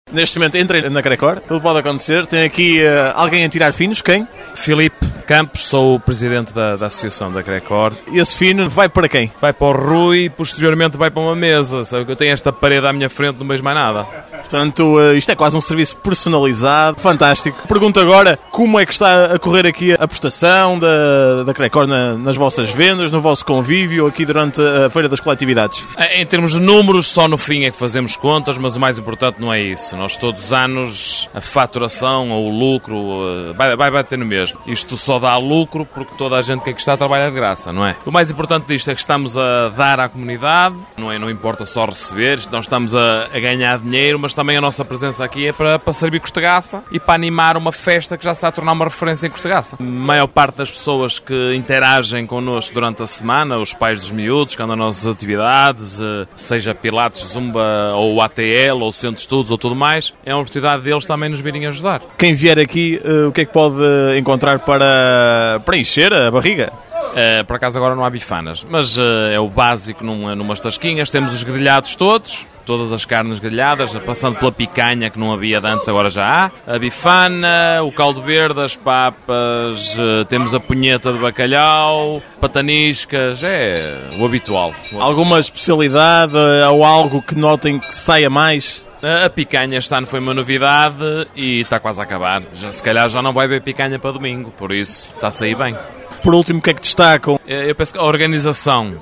Neste momento entrei na Crecor, tudo pode acontecer. Tem aqui alguém a tirar finos, quem? Filipe Campos, sou o presidente da associação da Crecor. E esse fino vai para quem? Vai para o Rui, posteriormente vai para uma mesa. Sabe que eu tenho esta parede à minha frente, não vejo mais nada. Portanto, isto é quase um serviço personalizado, fantástico. Pergunto agora, como é que está a correr aqui a prestação da Crecor nas vossas vendas, no vosso convívio, aqui durante a Feira das Coletividades? Em termos de números, só no fim é que fazemos contas, mas o mais importante não é isso. Nós todos os anos, a faturação ou o lucro vai bater no mesmo. Isto só dá lucro porque toda a gente que aqui está trabalha de graça, não é? O mais importante disto é que estamos a dar à comunidade, não importa só receber, nós estamos a ganhar dinheiro, mas também a nossa presença aqui é para servir Costegaça e para animar uma festa que já se está a tornar uma referência em Costegaça. A maior parte das pessoas que interagem connosco durante a semana, os pais dos miúdos que andam nas nossas atividades, seja Pilates, Zumba ou ATL ou Centro de Estudos ou tudo mais, é uma oportunidade deles também nos virem ajudar. Quem vier aqui, o que é que pode encontrar para encher a barriga? Por acaso agora não há bifanas, mas é o básico numas tasquinhas. Temos os grelhados todas as carnes grelhadas, passando pela picanha que não havia de antes, agora já há. A bifana, o caldo verde, as papas, temos a punheta de bacalhau, pataniscas, é o habitual. Alguma especialidade ou algo que notem que saia mais? A picanha este ano foi uma novidade e está quase a acabar. Se calhar já não vai haver picanha para domingo, por isso está a sair bem. Por último, o que é que destacam? Eu penso que a organização,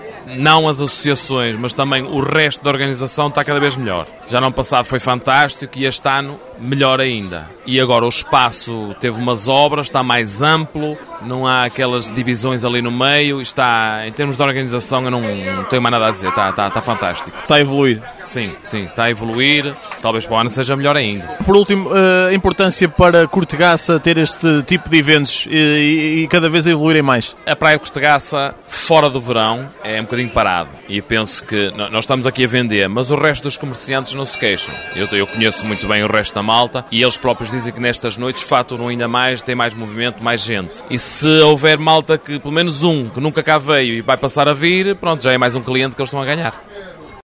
não as associações, mas também o resto da organização está cada vez melhor. Já no ano passado foi fantástico e este ano melhor ainda. E agora o espaço teve umas obras, está mais amplo, não há aquelas divisões ali no meio, está, em termos de organização eu não tenho mais nada a dizer, está fantástico. Está a evoluir? Sim, está a evoluir, talvez para o ano seja melhor ainda. Por último, a importância para Costegaça ter este tipo de eventos e cada vez evoluírem mais? A Praia de Costegaça, fora do verão, é um bocadinho parado. E eu penso que nós estamos aqui a vender, mas o resto dos comerciantes não se queixam. Eu conheço muito bem o resto da malta e eles próprios dizem que nestas noites faturam ainda mais, tem mais movimento, mais gente. E se houver malta que, pelo menos um, que nunca cá veio e vai passar a vir, pronto, já é mais um cliente que eles estão a ganhar.